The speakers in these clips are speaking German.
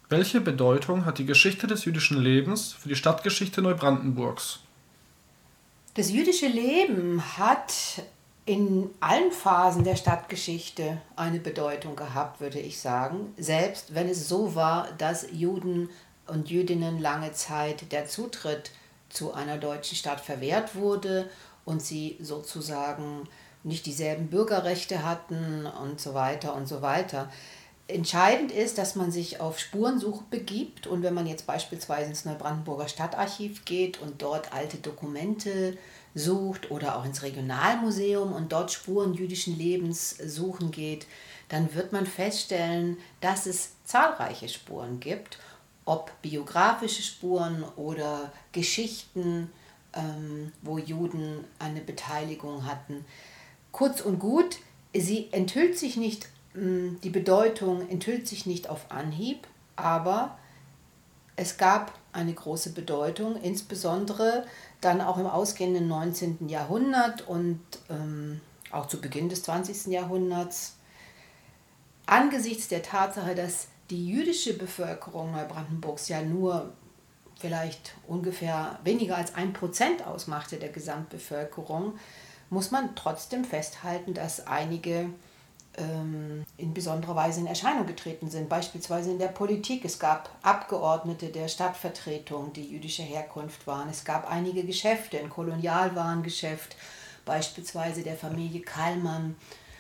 Welche Bedeutung hat die Geschichte des jüdischen Lebens für die Stadtgeschichte Neubrandenburgs? Das jüdische Leben hat in allen Phasen der Stadtgeschichte eine Bedeutung gehabt, würde ich sagen. Selbst wenn es so war, dass Juden und Jüdinnen lange Zeit der Zutritt zu einer deutschen Stadt verwehrt wurde und sie sozusagen nicht dieselben Bürgerrechte hatten und so weiter und so weiter. Entscheidend ist, dass man sich auf Spurensuche begibt, und wenn man jetzt beispielsweise ins Neubrandenburger Stadtarchiv geht und dort alte Dokumente sucht oder auch ins Regionalmuseum und dort Spuren jüdischen Lebens suchen geht, dann wird man feststellen, dass es zahlreiche Spuren gibt, ob biografische Spuren oder Geschichten, wo Juden eine Beteiligung hatten. Kurz und gut, sie enthüllt sich nicht, die Bedeutung enthüllt sich nicht auf Anhieb, aber es gab eine große Bedeutung, insbesondere dann auch im ausgehenden 19. Jahrhundert und auch zu Beginn des 20. Jahrhunderts. Angesichts der Tatsache, dass die jüdische Bevölkerung Neubrandenburgs ja nur vielleicht ungefähr weniger als 1% ausmachte der Gesamtbevölkerung, muss man trotzdem festhalten, dass einige in besonderer Weise in Erscheinung getreten sind, beispielsweise in der Politik. Es gab Abgeordnete der Stadtvertretung, die jüdischer Herkunft waren. Es gab einige Geschäfte, ein Kolonialwarengeschäft, beispielsweise der Familie Kallmann,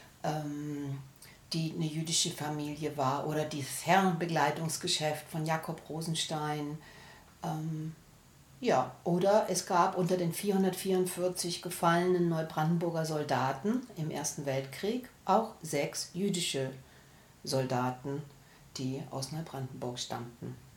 die eine jüdische Familie war, oder das Herrenbegleitungsgeschäft von Jakob Rosenstein. Ja, oder es gab unter den 444 gefallenen Neubrandenburger Soldaten im Ersten Weltkrieg auch 6 jüdische Soldaten, die aus Neubrandenburg stammten.